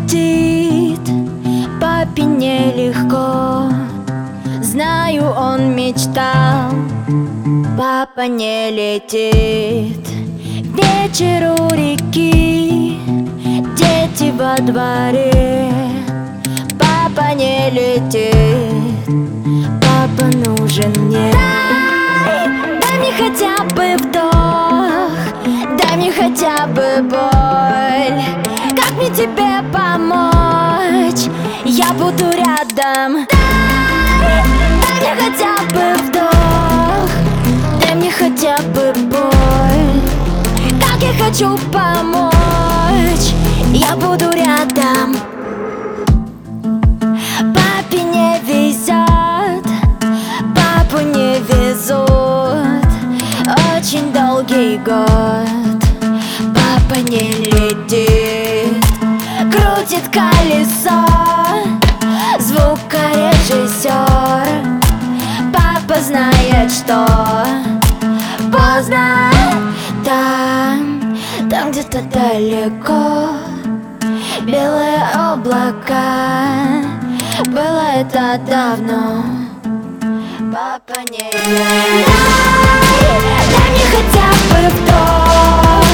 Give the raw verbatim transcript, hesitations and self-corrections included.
летит, папе нелегко. Знаю, он мечтал, папа не летит. Вечер у реки, дети во дворе. Папа не летит, папа нужен мне. Дай, дай мне хотя бы вдох, дай мне хотя бы боль. Как мне тебе помочь? Я буду рядом. Дай, дай мне хотя бы вдох, дай мне хотя бы боль. Как я хочу помочь, я буду рядом. Папе не везет, папу не везут. Очень долгий год, папа не летит. Крутит колесо звукорежиссер. Папа знает, что поздно. Там, там где-то далеко белые облака. Было это давно, папа не летит. Дай, дай мне хотя бы вдох,